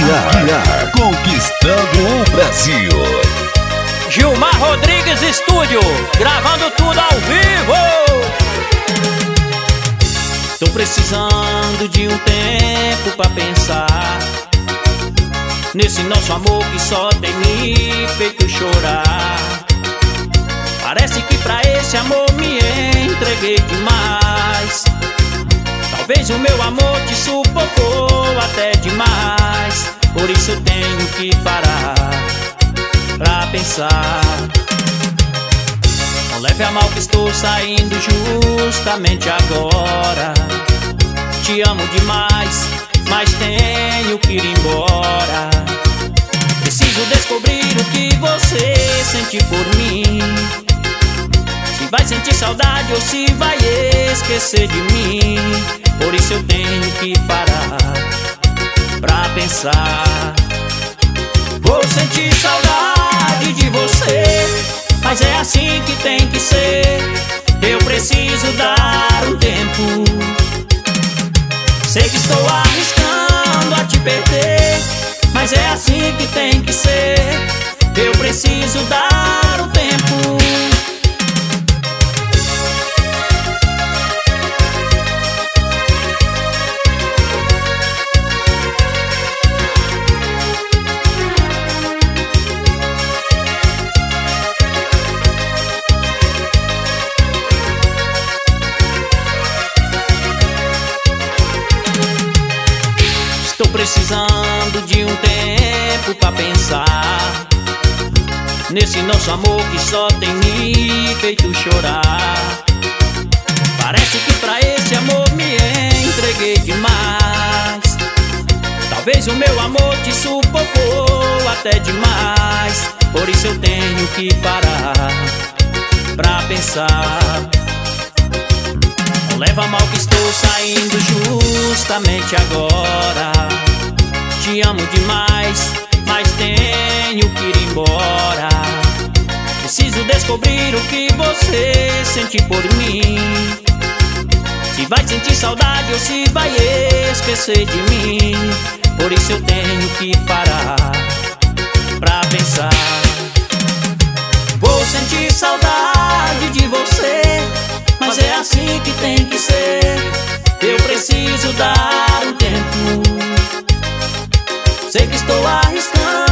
conquistando o Brasil. Gilmar Rodrigues Estúdio, gravando tudo ao vivo. Tô precisando de um tempo pra pensar nesse nosso amor que só tem me feito chorar. Parece que pra esse amor me entreguei demais. Talvez o meu amor te sufocou até demais. Por isso eu tenho que parar pra pensar. Não leve a mal que estou saindo justamente agora. Te amo demais, mas tenho que ir embora. Preciso descobrir o que você sente por mim. Se vai sentir saudade ou se vai esquecer de mim. Por isso eu tenho que parar pra pensar. Vou sentir saudade de você, mas é assim que tem que ser. Eu preciso dar um tempo. Sei que estou arriscando a te perder, mas é assim que tem que ser. Eu preciso dar um tempo. Estou precisando de um tempo pra pensar nesse nosso amor que só tem me feito chorar. Parece que pra esse amor me entreguei demais. Talvez o meu amor te sufocou até demais. Por isso eu tenho que parar pra pensar. Não leva a mal que estou saindo justamente agora. Te amo demais, mas tenho que ir embora. Preciso descobrir o que você sente por mim. Se vai sentir saudade ou se vai esquecer de mim. Por isso eu tenho que parar pra pensar. Vou sentir saudade de você, mas é assim que tem que ser. Eu preciso dar um tempo. Sei que estou arriscando